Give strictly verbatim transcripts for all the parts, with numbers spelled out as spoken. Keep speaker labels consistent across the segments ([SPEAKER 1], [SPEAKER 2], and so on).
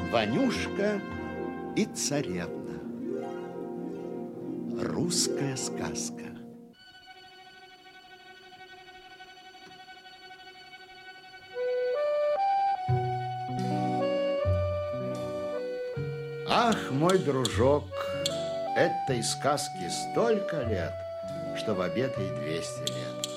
[SPEAKER 1] Ванюшка и царевна. Русская сказка. Ах, мой дружок, этой сказке столько лет, что в обед ей двести лет.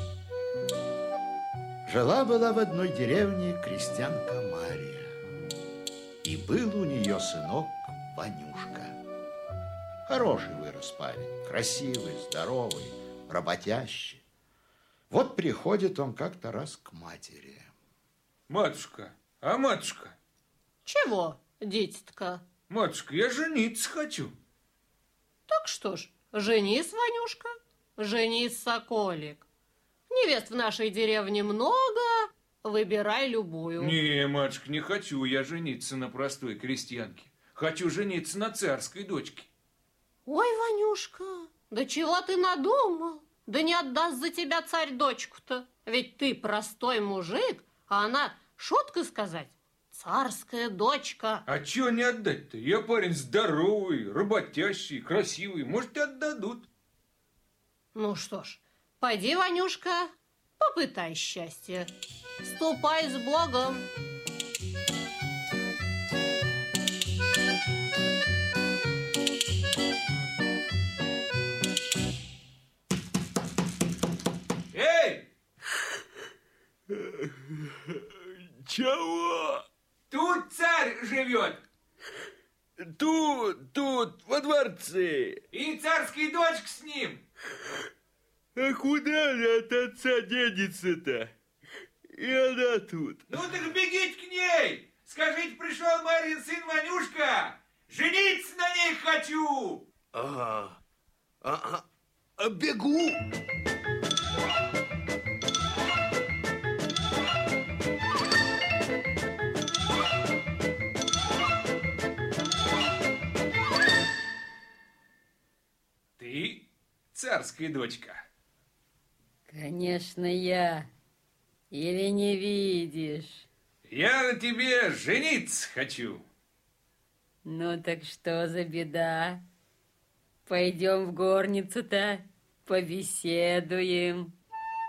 [SPEAKER 1] Жила-была в одной деревне крестьянка Мария, и был у нее сынок Ванюшка. Хороший вырос парень, красивый, здоровый, работящий. Вот приходит он как-то раз к матери.
[SPEAKER 2] Матушка, а матушка?
[SPEAKER 3] Чего, дитятка?
[SPEAKER 2] Матушка, я жениться хочу.
[SPEAKER 3] Так что ж, женись, Ванюшка, женись, соколик. Невест в нашей деревне много, выбирай любую.
[SPEAKER 2] Не, матушка, не хочу я жениться на простой крестьянке. Хочу жениться на царской дочке.
[SPEAKER 3] Ой, Ванюшка, да чего ты надумал? Да не отдаст за тебя царь дочку-то. Ведь ты простой мужик, а она, шутка сказать, царская дочка.
[SPEAKER 2] А чего не отдать-то? Я парень здоровый, работящий, красивый. Может, и отдадут.
[SPEAKER 3] Ну что ж, пойди, Ванюшка, попытай счастье. Ступай с Богом.
[SPEAKER 2] Эй!
[SPEAKER 4] Чего?
[SPEAKER 2] Тут царь живет.
[SPEAKER 4] Тут, тут, во дворце.
[SPEAKER 2] И царская дочка с ним.
[SPEAKER 4] А куда же от отца денется-то? И она тут.
[SPEAKER 2] Ну так бегите к ней. Скажите, пришел Марин сын Ванюшка. Жениться на ней хочу.
[SPEAKER 4] А, а, а, бегу.
[SPEAKER 2] Ты царская дочка?
[SPEAKER 5] Конечно, я. Или не видишь?
[SPEAKER 2] Я на тебе жениться хочу.
[SPEAKER 5] Ну так что за беда? Пойдем в горницу-то, побеседуем.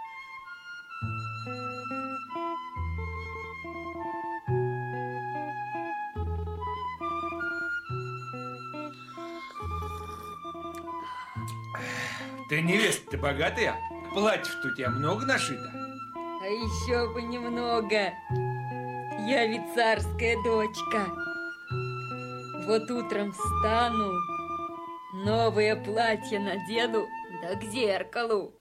[SPEAKER 2] Ты невеста-то богатая? Платьев-то у тебя много нашито?
[SPEAKER 5] А еще бы немного. Я ведь царская дочка. Вот утром встану, новое платье надену, да к зеркалу.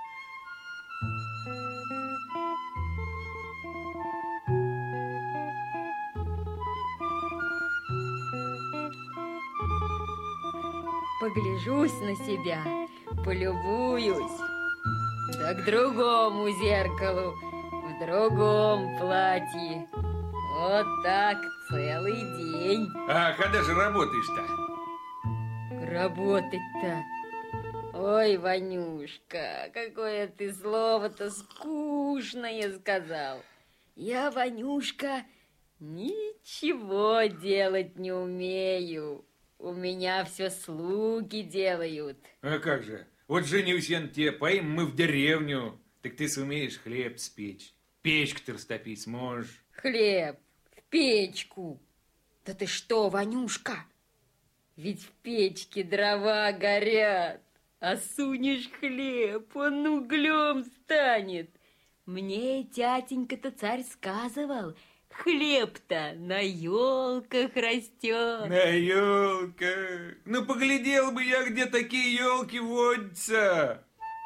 [SPEAKER 5] Погляжусь на себя, полюбуюсь, да к другому зеркалу, в другом платье. Вот так целый день.
[SPEAKER 2] А когда же работаешь-то?
[SPEAKER 5] Работать-то? Ой, Ванюшка, какое ты слово-то скучное сказал. Я, Ванюшка, ничего делать не умею. У меня все слуги делают.
[SPEAKER 2] А как же? Вот женюсь я на тебе, поим мы в деревню. Так ты сумеешь хлеб спечь. Печку-то растопить сможешь.
[SPEAKER 5] Хлеб в печку. Да ты что, Ванюшка? Ведь в печке дрова горят. А сунешь хлеб, он углем станет. Мне тятенька-то царь сказывал, хлеб-то на елках растет.
[SPEAKER 2] На елках. Ну, поглядел бы я, где такие елки водятся.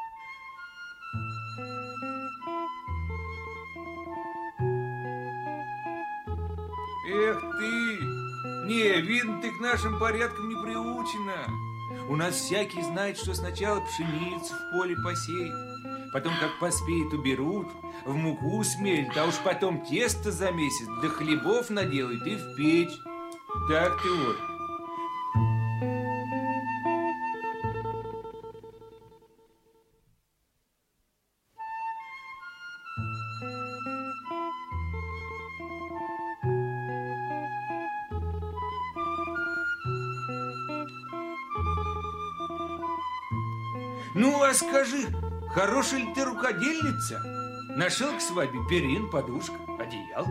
[SPEAKER 2] Эх ты! Не, видно, ты к нашим порядкам не приучена. У нас всякий знает, что сначала пшеницу в поле посеет, потом, как поспеет, уберут, в муку смелят, а уж потом тесто замесят, да хлебов наделают и в печь. Так ты вот. Ну, а скажи, хорошая ли ты рукодельница? Нашел к свадьбе перин, подушка, одеял?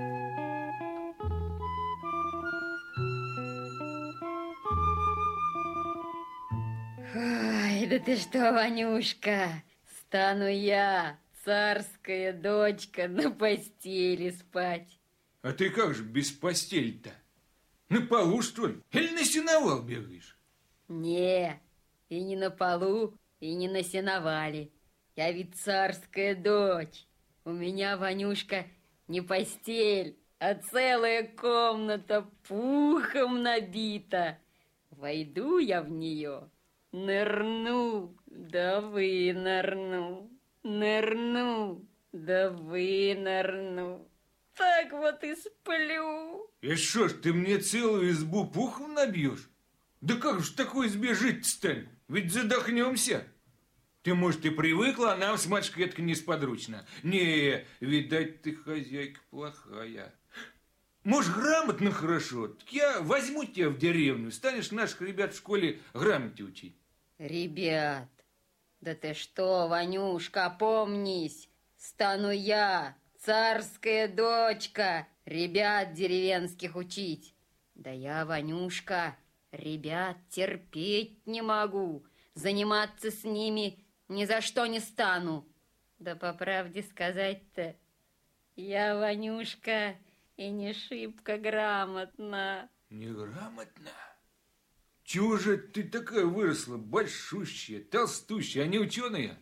[SPEAKER 5] Ой, да ты что, Ванюшка, стану я, царская дочка, на постели спать.
[SPEAKER 2] А ты как же без постели-то? На полу, что ли? Или на сеновал бегаешь?
[SPEAKER 5] Не, и не на полу, и не на сеновале. Я ведь царская дочь. У меня, Ванюшка, не постель, а целая комната пухом набита. Войду я в нее, нырну, да вынырну, нырну, да вынырну. Так вот и сплю.
[SPEAKER 2] И что ж, ты мне целую избу пухом набьешь? Да как же в такой избе жить станем? Ведь задохнемся. Ты, может, и привыкла, а нам с матушкой это несподручно. Не, видать, ты хозяйка плохая. Может, грамотно хорошо? Так я возьму тебя в деревню, станешь наших ребят в школе грамоте учить.
[SPEAKER 5] Ребят, да ты что, Ванюшка, опомнись. Стану я, царская дочка, ребят деревенских учить. Да я, Ванюшка, ребят терпеть не могу. Заниматься с ними ни за что не стану. Да по правде сказать-то, я, Ванюшка, и не шибко грамотна.
[SPEAKER 2] Неграмотно? Чего же ты такая выросла, большущая, толстущая, а не ученая?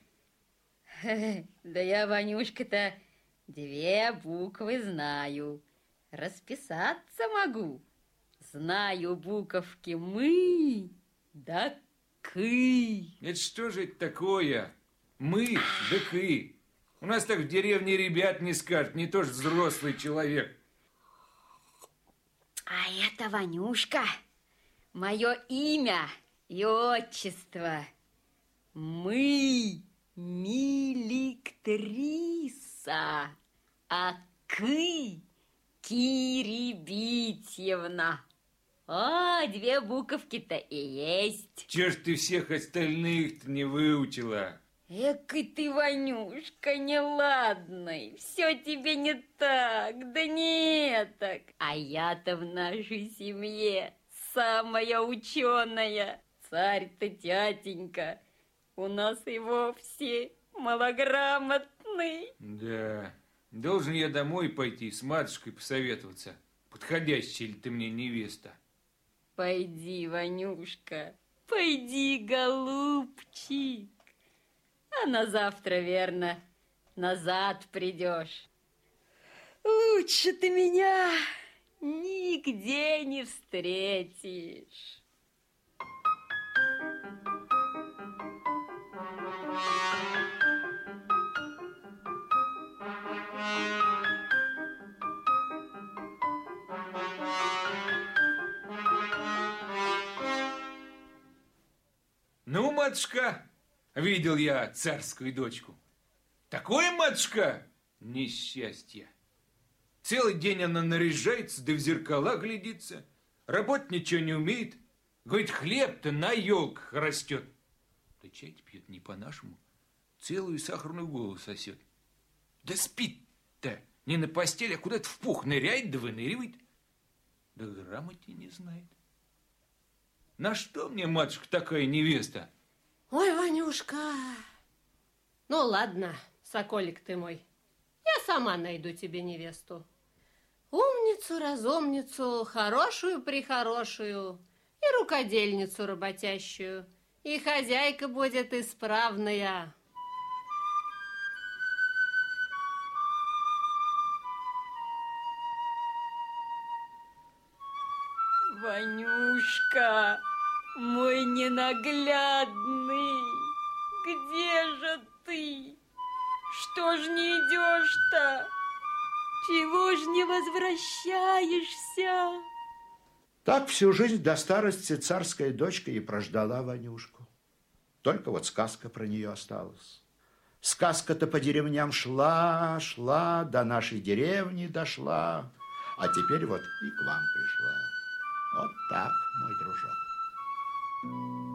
[SPEAKER 5] Да я, Ванюшка-то, две буквы знаю. Расписаться могу. Знаю буковки «мы» да «ки».
[SPEAKER 2] Это что же это такое? Мы да «ки». У нас так в деревне ребят не скажут, не то ж взрослый человек.
[SPEAKER 5] А это, Ванюшка, мое имя и отчество. Мы Миликтриса, а «ки» Кирибитьевна. А, две буковки-то и есть.
[SPEAKER 2] Чего ж ты всех остальных-то не выучила?
[SPEAKER 5] Эк и ты, Ванюшка, неладный. Все тебе не так, да не так. А я-то в нашей семье самая ученая. Царь-то тятенька. У нас и вовсе малограмотный.
[SPEAKER 2] Да, должен я домой пойти с матушкой посоветоваться. Подходящая ли ты мне невеста?
[SPEAKER 5] Пойди, Ванюшка, пойди, голубчик. А на завтра, верно, назад придешь. Лучше ты меня нигде не встретишь.
[SPEAKER 2] Ну, матушка, видел я царскую дочку. Такое, матушка, несчастье. Целый день она наряжается, да в зеркала глядится. Работать ничего не умеет. Говорит, хлеб-то на елках растет. Да чай пьет не по-нашему. Целую сахарную голову сосет. Да спит-то не на постели, а куда-то в пух ныряет да выныривает. Да грамоте не знает. На что мне, матушка, такая невеста?
[SPEAKER 3] Ой, Ванюшка, ну ладно, соколик ты мой, я сама найду тебе невесту. Умницу, разумницу, хорошую-прихорошую, и рукодельницу работящую, и хозяйка будет исправная.
[SPEAKER 5] Ванюшка, мой ненаглядный, где же ты? Что ж не идешь-то? Чего ж не возвращаешься?
[SPEAKER 1] Так всю жизнь до старости царская дочка и прождала Ванюшку. Только вот сказка про нее осталась. Сказка-то по деревням шла, шла, до нашей деревни дошла, а теперь вот и к вам пришла. Вот так, мой дружок.